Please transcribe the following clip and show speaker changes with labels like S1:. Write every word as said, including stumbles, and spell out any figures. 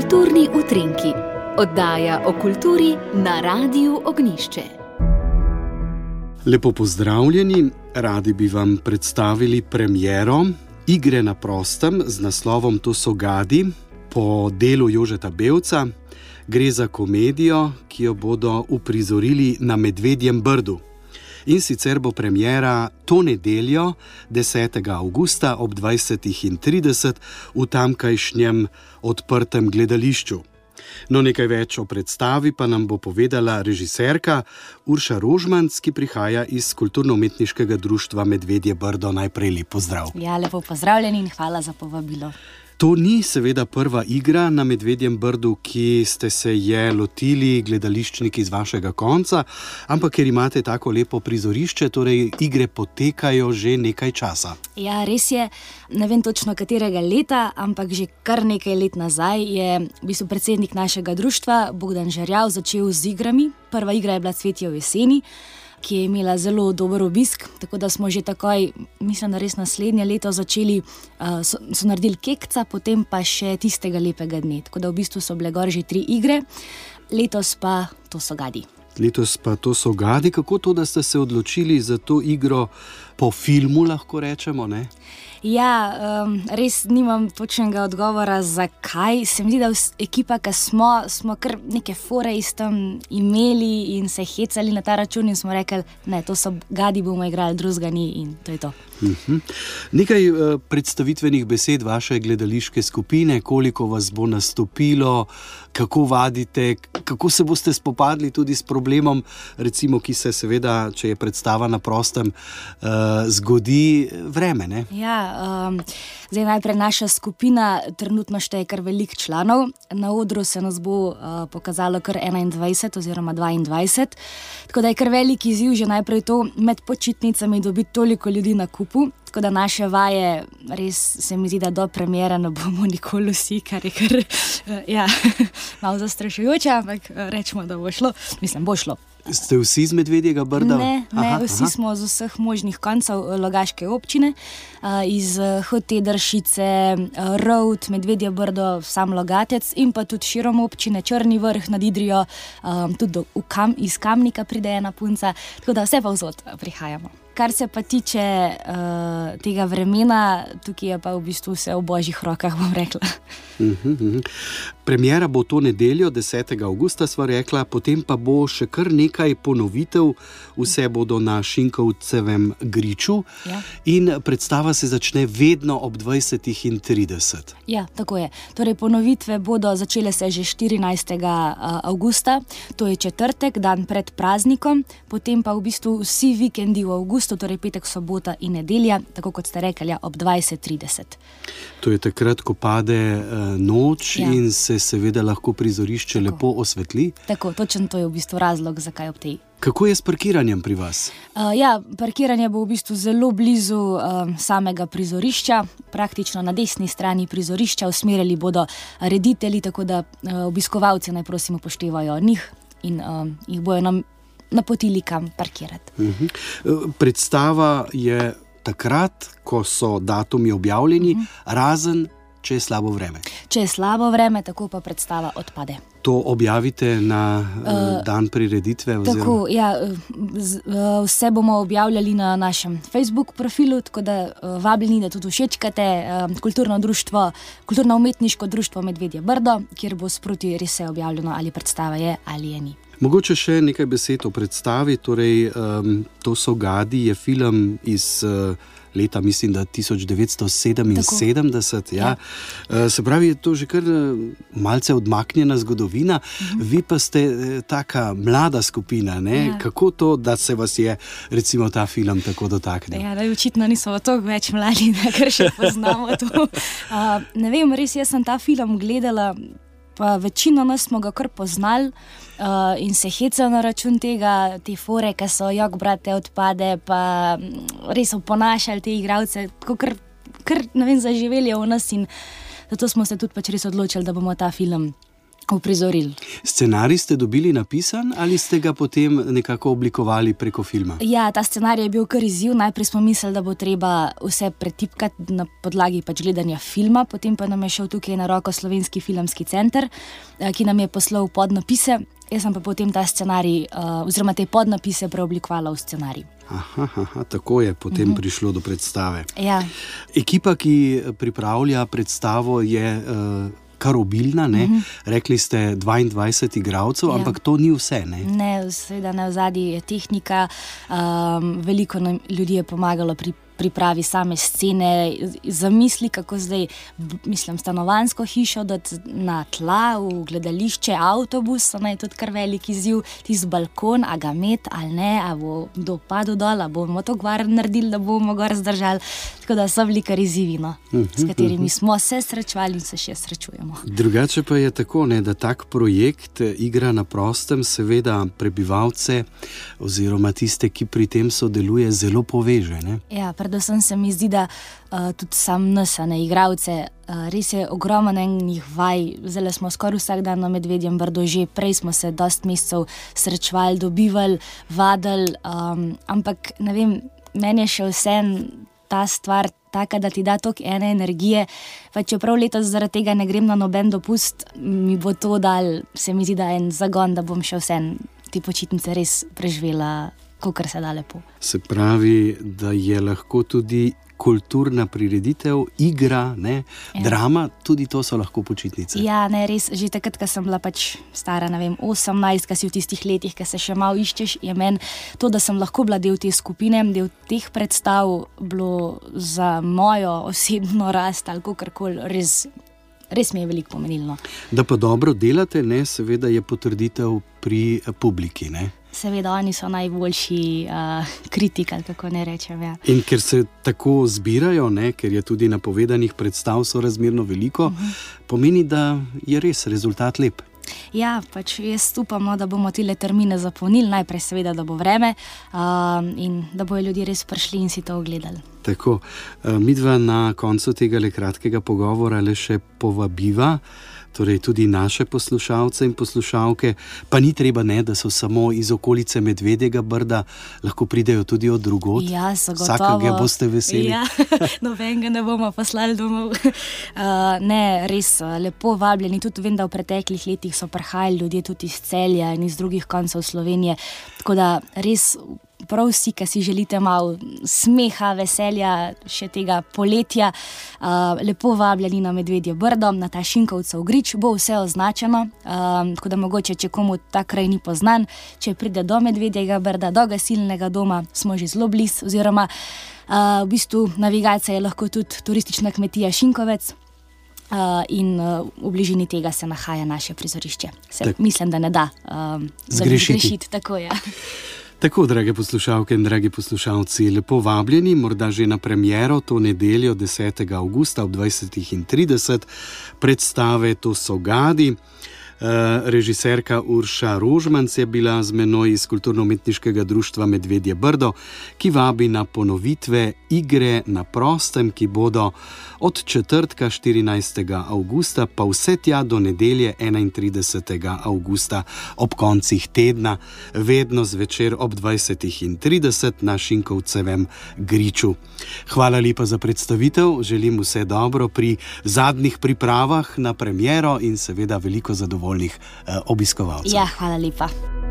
S1: Kulturni utrinki, oddaja o kulturi na Radiu Ognjišče.
S2: Lepo pozdravljeni, radi bi vam predstavili premiero Igre na prostem z naslovom To so gadi po delu Jožeta Bevca. Gre za komedijo, ki jo bodo uprizorili na Medvedjem Brdu. In sicer bo premiera to nedeljo, desetega avgusta ob dvajsetih trideset v tamkajšnjem odprtem gledališču. No, nekaj več o predstavi pa nam bo povedala režiserka Urša Rožmanc, ki prihaja iz Kulturno-umetniškega društva Medvedje Brdo. Najprej lep pozdrav.
S3: Ja, lepo pozdravljeni in hvala za povabilo.
S2: To ni seveda prva igra na Medvedjem Brdu, ki ste se je lotili gledališčniki iz vašega konca, ampak ker imate tako lepo prizorišče, torej igre potekajo že nekaj časa.
S3: Ja, res je, ne vem točno katerega leta, ampak že kar nekaj let nazaj je v bistvu predsednik našega društva Bogdan Žerjav začel z igrami. Prva igra je bila Cvetje v jeseni, ki je imela zelo dober obisk, tako da smo že takoj, mislim, da res naslednje leto začeli, uh, so, so naredili Kekca, potem pa še Tistega lepega dne. Tako da v bistvu so bile gor že tri igre, letos pa To so gadi.
S2: Letos pa To so gadi. Kako to, da ste se odločili za to igro po filmu, lahko rečemo, ne?
S3: Ja, um, res nimam točnega odgovora, zakaj. Se mi zdi, da ekipa, ki smo, smo kar neke fore iz tam imeli in se hecali na ta račun in smo rekli, ne, To so gadi, bomo igrali, drugega ni in to je to.
S2: Uh-huh. Nekaj uh, predstavitvenih besed vaše gledališke skupine, koliko vas bo nastopilo, kako vadite, kako se boste spopadli tudi s problemom, recimo, ki se seveda, če je predstava na prostem, uh, zgodi vreme, ne?
S3: Ja, um, zdaj najprej naša skupina trenutno šteje kar veliko članov. Na odru se nas bo uh, pokazalo kar enaindvajset oziroma dvaindvajset, tako da je kar velik izziv že najprej to med počitnicami dobiti toliko ljudi na kupu. Tako da naše vaje, res se mi zdi, da do premiere ne bomo nikoli vsi, kar je kar ja, malo zastrašujoče, ampak rečemo, da bo šlo. Mislim, bo šlo.
S2: Ste vsi z Medvedjega Brda?
S3: Ne, ne
S2: aha,
S3: vsi
S2: aha.
S3: smo z vseh možnih koncev Logaške občine, iz Hotedršice, Rovt, Medvedje Brdo, sam Logatec in pa tudi širom občine, Črni Vrh nad Idrijo, tudi do, kam, iz Kamnika pride ena punca, tako da vse pa vzod prihajamo. Kar se pa tiče uh, tega vremena, tukaj je pa v bistvu vse v božjih rokah, bom rekla.
S2: Uh-huh, uh-huh. Premiera bo to nedeljo, desetega avgusta, sva rekla, potem pa bo še kar nekaj ponovitev, vse bodo na Šinkovcevem griču, ja. In predstava se začne vedno ob dvajsetih trideset.
S3: Ja, tako je. Torej, ponovitve bodo začele se že štirinajstega avgusta, to je četrtek, dan pred praznikom, potem pa v bistvu vsi vikendi v avgustu, torej petek, sobota in nedelja, tako kot ste rekli, ob dvajset trideset.
S2: To je takrat, ko pade uh, noč, ja. In se seveda lahko prizorišče tako lepo osvetli.
S3: Tako, točno to je v bistvu razlog, zakaj ob tej.
S2: Kako je s parkiranjem pri vas?
S3: Uh, ja, parkiranje bo v bistvu zelo blizu uh, samega prizorišča, praktično na desni strani prizorišča. Usmerjali bodo reditelji, tako da uh, obiskovalci naj prosim upoštevajo njih in uh, jih bojo nam napotili, kam parkirati.
S2: Uh-huh. Predstava je takrat, ko so datumi objavljeni, uh-huh. razen če je slabo vreme.
S3: Če je slabo vreme, tako pa predstava odpade.
S2: To objavite na uh, dan prireditve? Oziroma... Tako,
S3: ja, z, uh, vse bomo objavljali na našem Facebook profilu, tako da uh, vabljeni, da tudi všečkate uh, kulturno društvo, Kulturno-umetniško društvo Medvedje Brdo, kjer bo sproti res vse objavljeno, ali predstava je ali je ni.
S2: Mogoče še nekaj besed o predstavi, torej um, To so gadi je film iz uh, leta, mislim, da tisoč devetsto sedeminsedemdeset. Ja. Ja. Se pravi, je to že kar malce odmaknjena zgodovina, mhm. Vi pa ste taka mlada skupina, ne? Ja. Kako to, da se vas je recimo ta film tako dotaknil?
S3: Ja, da očitno nismo toliko več mladi, da kar še poznamo to. Uh, ne vem, res jaz sem ta film gledala, pa večino nas smo ga kar poznali uh, in se hecali na račun tega, te fore, ki so jok brate odpade, pa res oponašali te igralce, tako kar, kar ne vem, zaživeli v nas in zato smo se tudi pač res odločili, da bomo ta film uprizorili.
S2: Scenarij ste dobili napisan ali ste ga potem nekako oblikovali preko filma?
S3: Ja, ta scenarij je bil kar izziv. Najprej smo mislili, da bo treba vse pretipkati na podlagi pač gledanja filma, potem pa nam je šel tukaj na roko Slovenski filmski center, ki nam je poslal podnapise. Jaz sem pa potem ta scenarij, oziroma te podnapise preoblikovala v scenarij.
S2: Aha, aha, tako je potem uh-huh. prišlo do predstave.
S3: Ja.
S2: Ekipa, ki pripravlja predstavo, je uh, kar obilna, ne? Uh-huh. Rekli ste dvaindvajset igralcev, ja. Ampak to ni vse, ne?
S3: Ne, seveda ne, v zadnji je tehnika, um, veliko ljudi je pomagalo pri pripravi same scene, zamisli, kako zdaj, mislim, stanovanjsko hišo dati na tla, v gledališče, avtobus, to je tudi kar velik izziv, tisti balkon, a ga met ali ne, a bo dopadel dol, a bomo to gvar naredili, da bomo gor zdržali, tako da so bili kar izzivi, no, s katerimi smo se srečevali in se še srečujemo.
S2: Drugače pa je tako, ne, da tak projekt Igra na prostem seveda prebivalce oziroma tiste, ki pri tem sodeluje, zelo poveže, ne?
S3: Ja, predvsem se mi zdi, da uh, tudi sam nas, ne, igralce, uh, res je ogromno enih vaj, zdaj smo skoraj vsak dan na Medvedjem Brdu, že prej smo se dosti mesecev srečevali, dobivali, vadili, um, ampak ne vem, meni je še vsem ta stvar taka, da ti da toliko ene energije, pa čeprav letos zaradi tega ne grem na noben dopust, mi bo to dal, se mi zdi, da en zagon, da bom še vsem te počitnice res preživela, kakor se da lepo.
S2: Se pravi, da je lahko tudi kulturna prireditev, igra, ne, ja. Drama, tudi to so lahko počitnice.
S3: Ja, ne, res, že takrat, ko sem bila pač stara, ne vem, osemnajst, ko si v tistih letih, ko se še malo iščeš, je meni to, da sem lahko bila del te skupine, del teh predstav, bilo za mojo osebno rast ali kakorkoli res, res mi je veliko pomenilno.
S2: Da pa dobro delate, ne, seveda je potrditev pri publiki, ne?
S3: Seveda, oni so najboljši uh, kritik, ali kako ne rečem. Ja.
S2: In ker se tako zbirajo, ne, ker je tudi napovedanih predstav sorazmerno veliko, uh-huh. pomeni, da je res rezultat lep.
S3: Ja, pač jaz upam, no, da bomo tile termine zapolnili, najprej seveda, da bo vreme uh, in da bojo ljudje res prišli in si to ogledali.
S2: Tako, uh, midva na koncu tega le kratkega pogovora le še povabiva, torej tudi naše poslušalce in poslušalke, pa ni treba, ne, da so samo iz okolice Medvedjega Brda, lahko pridejo tudi od drugod.
S3: Ja, so gotovo.
S2: Vsakega boste veseli.
S3: Ja, nobenega ne bomo poslali domov. Uh, ne, res lepo vabljeni, tudi vem, da v preteklih letih so prihajali ljudje tudi iz Celja in iz drugih koncev Slovenije, tako da res prav vsi, ki si želite malo smeha, veselja, še tega poletja, uh, lepo vabljeni na Medvedje Brdo, na ta Šinkovcev grič, bo vse označeno, uh, tako da mogoče, če komu ta kraj ni poznan, če pride do Medvedjega Brda, do gasilnega doma, smo že zelo blizu, oziroma uh, v bistvu navigacija je lahko tudi turistična kmetija Šinkovec, Uh, in uh, v bližini tega se nahaja naše prizorišče. Se, mislim, da ne da um,
S2: zgrešiti.
S3: zgrešiti. Tako, ja.
S2: Tako, drage poslušalke in dragi poslušalci, lepo vabljeni, morda že na premiero to nedeljo desetega avgusta ob dvajsetih trideset predstave To so gadi. Uh, režiserka Urša Rožmanc je bila z menoj iz Kulturno-umetniškega društva Medvedje Brdo, ki vabi na ponovitve Igre na prostem, ki bodo od četrtka štirinajstega avgusta pa vse tja do nedelje enaintridesetega avgusta ob koncih tedna, vedno zvečer ob dvajsetih trideset na Šinkovcevem griču. Hvala lepa za predstavitev, želim vse dobro pri zadnjih pripravah na premiero in seveda veliko zadovoljnih eh, obiskovalcev.
S3: Ja, hvala lepa.